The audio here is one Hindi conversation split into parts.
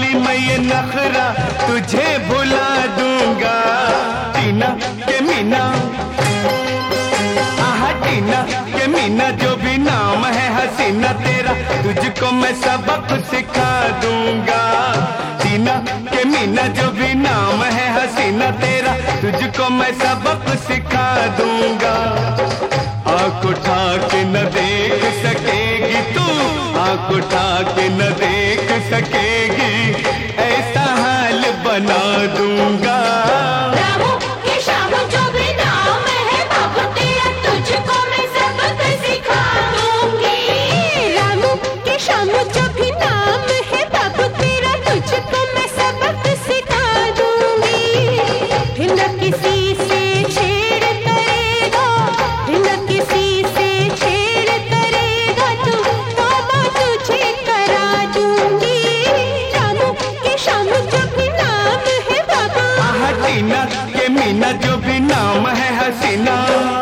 भी मैं ये नखरा तुझे भुला दूंगा। टीना के मीना, आहा टीना के मीना, जो भी नाम है हसीना तेरा, तुझको मैं सबक सिखा दूंगा। टीना के मीना, जो भी नाम है हसीना तेरा, तुझको मैं सबक सिखा दूंगा। आँख उठा के न देख सकेगी तू, आँख उठा के न देख सकेगी, ऐसा हाल बना दूंगा। रामू के श्यामू, जो भी नाम है बाबू तेरा, तुझको मैं सबक सिखा दूंगी। रामू के श्यामू, जो भी नाम है बाबू तेरा, तुझको मैं सबक सिखा दूंगी। फिर न किसी से छेड़ करेगा, फिर न किसी से छेड़ करेगा तू, तो मैं तुझे करा दूंगी। रामू के श्यामू, जो भी नाम है बाबू, आहा टीना के मीना, जो भी नाम है हसीना।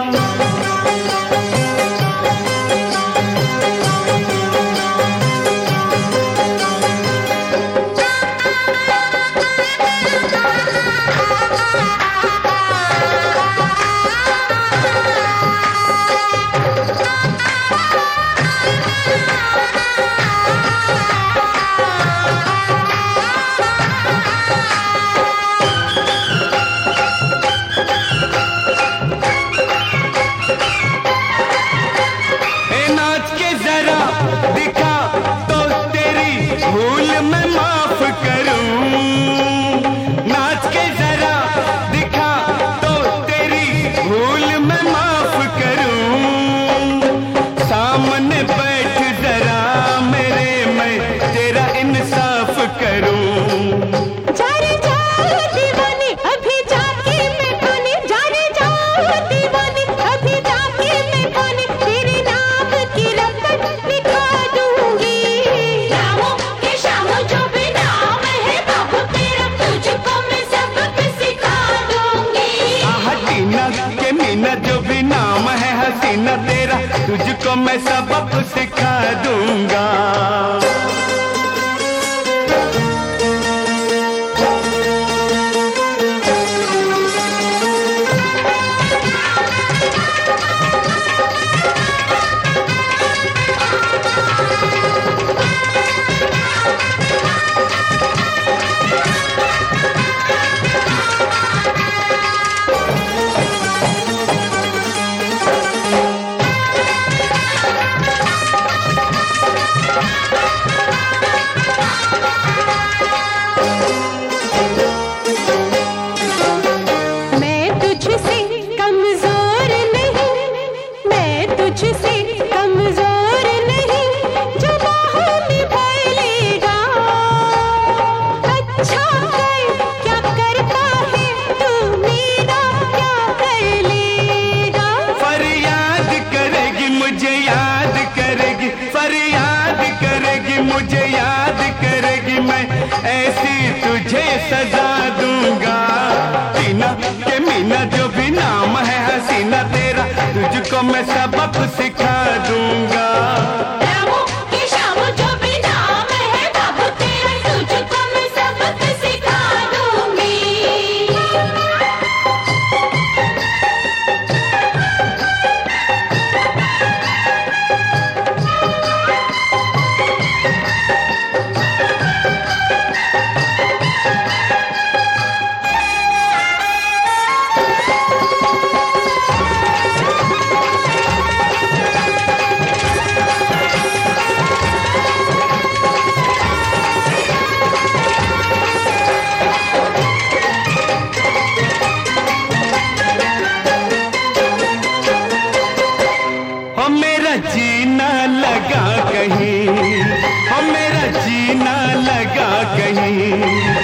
दिखा तो तेरी भूल मैं माफ करूं, नाच के जरा दिखा तो तेरी भूल मैं माफ करूं। सामने बैठ जरा मेरे, मैं तेरा इंसाफ करूं। जा रे जाओ दीवानी, अभी जाके मैं पानी, जा रे जाओ दीवानी, अभी जाके मैं पानी, तेरे नाम की रकम लिखा दूंगी। रामू के श्यामू, जो भी नाम है बाबू तेरा, तुझको मैं सबक सिखा दूंगी। आहा टीना के मीना, जो भी नाम है हसीना तेरा, तुझको मैं सबक सिखा दूंगा। तुझसे कमजोर नहीं, जो बाहों में भर लेगा। अच्छा कर क्या करता है तू, मेरा क्या कर लेगा। फरियाद करेगी मुझे याद करेगी, फरियाद करेगी मुझे याद करेगी, मैं ऐसी तुझे सजा दूंगा। टीना के मीना, जो भी नाम है हसीना तेरा, तुझको मैं सबक सिखा दूंगा। रामू के श्यामू, जो भी नाम है बाबू तेरा, तुझको मैं सबक सिखा दूंगी। मेरा जीना लगा कहीं, मेरा जीना लगा कहीं,